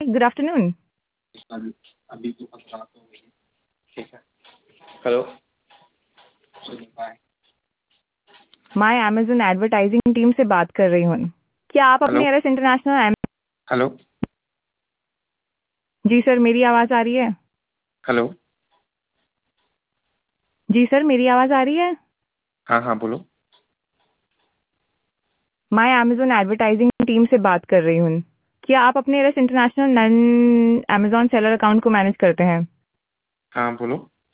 Good afternoon. अभी तो 15 तो हुई है। ठीक है। हेलो। बाय। मैं अमेजन एडवर्टाइजिंग टीम से बात कर रही हूँ। क्या आप हेलो। अपने एरस इंटरनेशनल? हेलो। जी सर, मेरी आवाज़ आ रही है? हेलो। जी सर, मेरी आवाज़ आ रही है? हाँ हाँ बोलो। मैं अमेजन एडवर्टाइजिंग टीम से बात कर रही हूँ। क्या आप अपने एरस इंटरनेशनल नन अमेजन सेलर अकाउंट को मैनेज करते हैं? हाँ बोलो।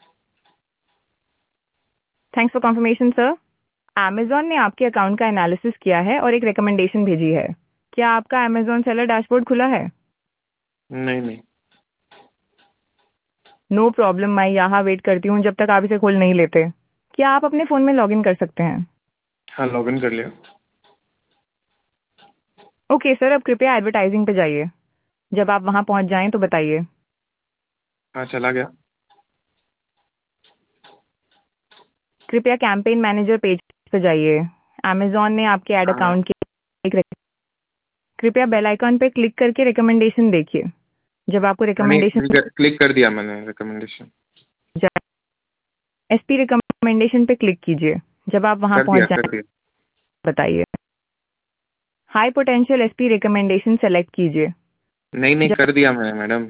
Thanks for confirmation sir. Amazon ने आपके अकाउंट का एनालिसिस किया है और एक रिकमेंडेशन भेजी है। क्या आपका अमेजन सेलर डैशबोर्ड खुला है? नहीं नहीं। नो प्रॉब्लम, मैं यहाँ वेट करती हूँ जब तक आप इसे खोल नहीं लेते। क्या आप अपने फ़ोन में लॉगिन कर सकते हैं? हाँ लॉगिन कर लिया। ओके सर, अब कृपया एडवर्टाइजिंग पे जाइए। जब आप वहाँ पहुँच जाएं तो बताइए। हाँ चला गया। कृपया कैंपेन मैनेजर पेज पे जाइए। अमेजॉन ने आपके ऐड हाँ हाँ। अकाउंट के कृपया बेल आइकॉन पे क्लिक करके रिकमेंडेशन देखिए। जब आपको मैंने रिकमेंडेशन क्लिक कर दिया मैंने रिकमेंडेशन। एसपी रिकमेंडेशन पे क्लिक कीजिए। जब आप वहाँ कर पहुँच दिया जाएं कर दिया। बताइए। High potential SP recommendation select कीजिए। नहीं नहीं जब कर दिया मैंने madam.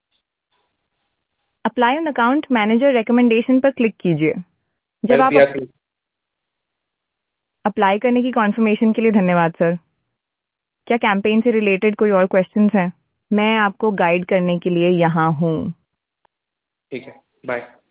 Apply on account manager recommendation पर क्लिक कीजिए। जब कर आप दिया क्लिक। अप्लाई करने की कॉन्फर्मेशन के लिए धन्यवाद सर। क्या कैंपेन से रिलेटेड कोई और क्वेश्चंस हैं? मैं आपको गाइड करने के लिए यहाँ हूँ। ठीक है। बाय।